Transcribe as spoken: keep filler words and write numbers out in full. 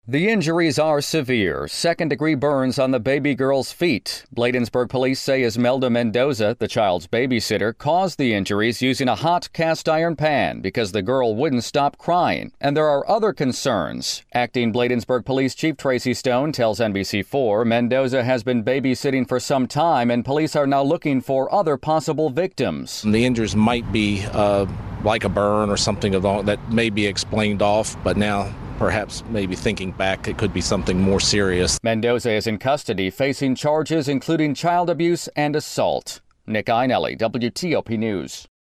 The injuries are severe. Second-degree burns on the baby girl's feet. Bladensburg police say Esmelda Mendoza, the child's babysitter, caused the injuries using a hot cast-iron pan because the girl wouldn't stop crying. And there are other concerns. Acting Bladensburg Police Chief Tracy Stone tells N B C four Mendoza has been babysitting for some time, and police are now looking for other possible victims. The injuries might be uh, like a burn or something of all, that may be explained off, but now perhaps maybe thinking back, it could be something more serious. Mendoza is in custody, facing charges including child abuse and assault. Nick Einelli, W T O P News.